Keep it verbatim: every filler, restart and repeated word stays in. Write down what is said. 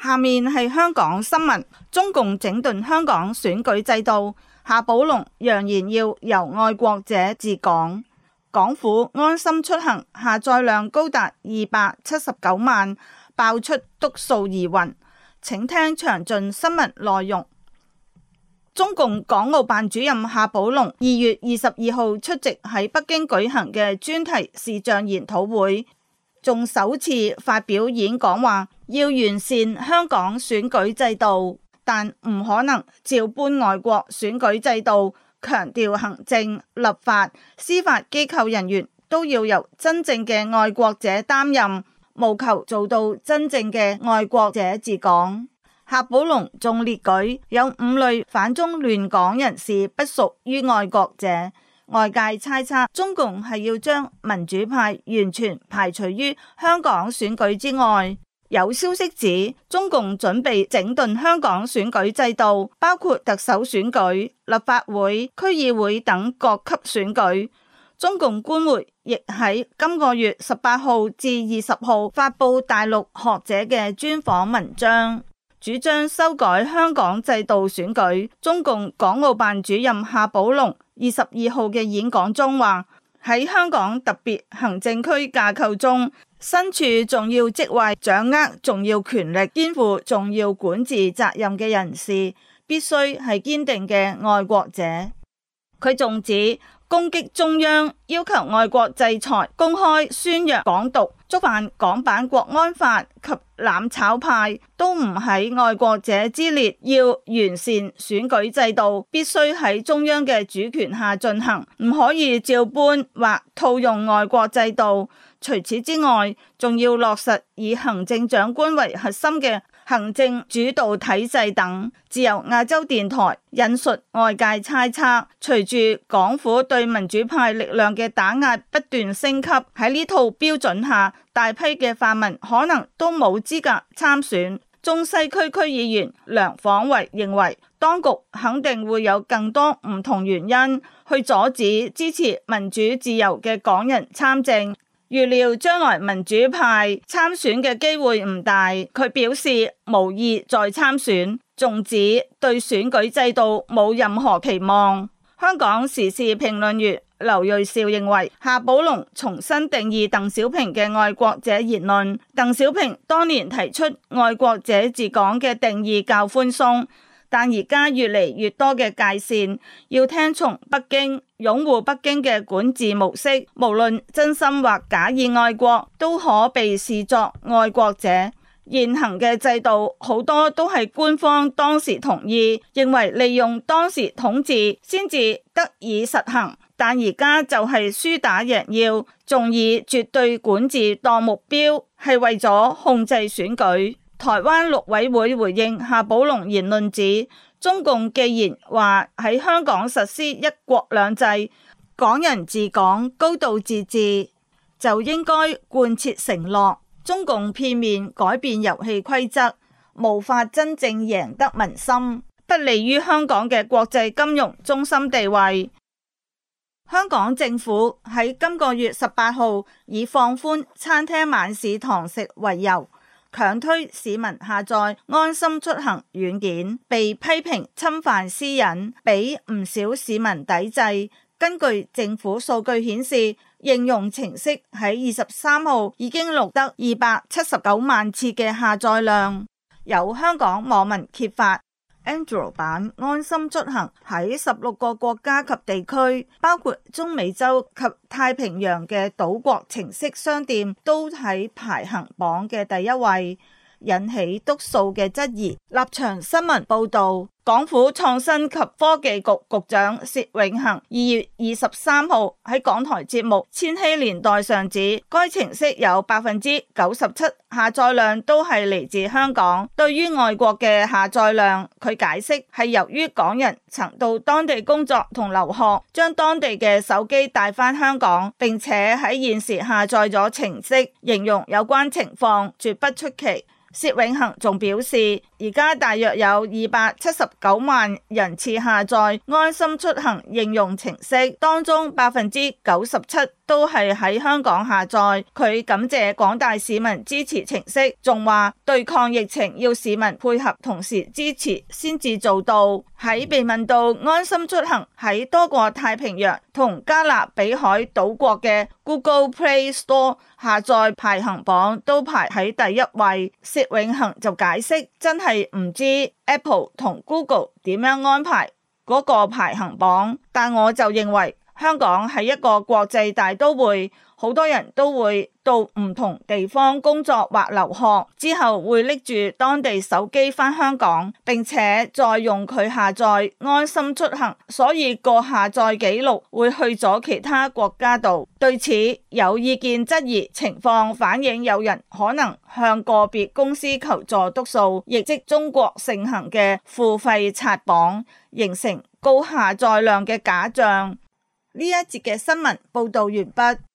下面係香港新聞。中共整頓香港選舉制度，夏寶龍揚言要由愛國者治港。港府安心出行下載量高達二百七十九萬，爆出篤數疑雲。請聽詳盡新聞內容。中共港澳辦主任夏寶龍二月二十二號出席喺北京舉行嘅專題視像研討會，仲首次發表演講話，要完善香港選舉制度，但唔可能照搬外國選舉制度，強調行政、立法、司法機構人員都要由真正嘅愛國者擔任，務求做到真正嘅愛國者治港。夏寶龍仲列舉有五類反中亂港人士不屬於愛國者，外界猜測中共係要將民主派完全排除於香港選舉之外。有消息指中共準備整頓香港選舉制度，包括特首選舉、立法會、區議會等各級選舉。中共官媒亦喺今個月十八號至二十號發布大陸學者嘅專訪文章，主張修改香港制度選舉。中共港澳辦主任夏寶龍二十二號嘅演講中話，喺香港特別行政區架構中，身處重要職位、掌握重要權力、肩負重要管治責任嘅人士，必須係堅定嘅愛國者。佢仲指，攻擊中央、要求外國制裁、公開宣揚港獨、觸犯港版國安法及攬炒派都唔喺愛國者之列。要完善選舉制度，必須喺中央嘅主權下進行，唔可以照搬或套用外國制度。除此之外，仲要落實以行政長官為核心嘅行政主導體制等。自由亞洲電台引述外界猜測，隨住港府對民主派力量嘅打壓不斷升級，喺呢套標準下，大批嘅泛民可能都冇資格參選。中西區區議員梁晃維認為，當局肯定會有更多唔同原因去阻止支持民主自由嘅港人參政。預料將來民主派參選嘅機會唔大，佢表示無意再參選，仲指對選舉制度冇任何期望。香港時事評論員劉銳紹認為，夏寶龍重新定義鄧小平嘅愛國者言論。鄧小平當年提出愛國者治港嘅定義較寬鬆，但而家越嚟越多嘅界線要聽從北京，擁護北京嘅管治模式，無論真心或假意愛國，都可被視作愛國者。現行嘅制度好多都係官方當時同意，認為利用當時統治先至得以實行，但而家就係輸打贏要，仲以絕對管治當目標，係為咗控制選舉。台灣陸委會回應夏寶龍言論指，中共既然話喺香港實施一國兩制、港人治港、高度自治，就應該貫徹承諾。中共片面改變遊戲規則，無法真正贏得民心，不利於香港嘅國際金融中心地位。香港政府喺今個月十八號以放寬餐廳晚市堂食為由，強推市民下載安心出行軟件，被批評侵犯私隱，俾唔少市民抵制。根據政府數據顯示，應用程式喺二十三號已經錄得二百七十九萬次嘅下載量。有香港網民揭發， Android 版安心出行喺十六個國家及地區，包括中美洲及太平洋嘅島國程式商店，都喺排行榜嘅第一位，引起篤數嘅質疑。立場新聞報道，港府創新及科技局局長薛永恒二月二十三號喺港台節目《千禧年代》上指，該程式有百分之九十七下載量都係嚟自香港。對於外國嘅下載量，佢解釋係由於港人曾到當地工作同留學，將當地嘅手機帶返香港，並且喺現時下載咗程式，形容有關情況絕不出奇。薛永恒仲表示，而家大約有二百七十九萬人次下載安心出行應用程式，當中百分之九十七都係喺香港下載。佢感謝廣大市民支持程式，仲話對抗疫情要市民配合同時支持先至做到。喺被問到安心出行喺多個太平洋同加勒比海島國嘅 Google Play Store 下載排行榜都排喺第一位，薛永恒就解釋真係唔知 Apple 同 Google 點樣安排嗰個排行榜，但我就認為香港係一個國際大都會，好多人都會到唔同地方工作或留學，之後會拎住當地手機返香港，並且再用佢下載安心出行，所以個下載記錄會去咗其他國家度。對此有意見質疑情況反映有人可能向個別公司求助督數，亦即中國盛行嘅付費刷榜，形成高下載量嘅假象。呢一節嘅新聞報道完畢。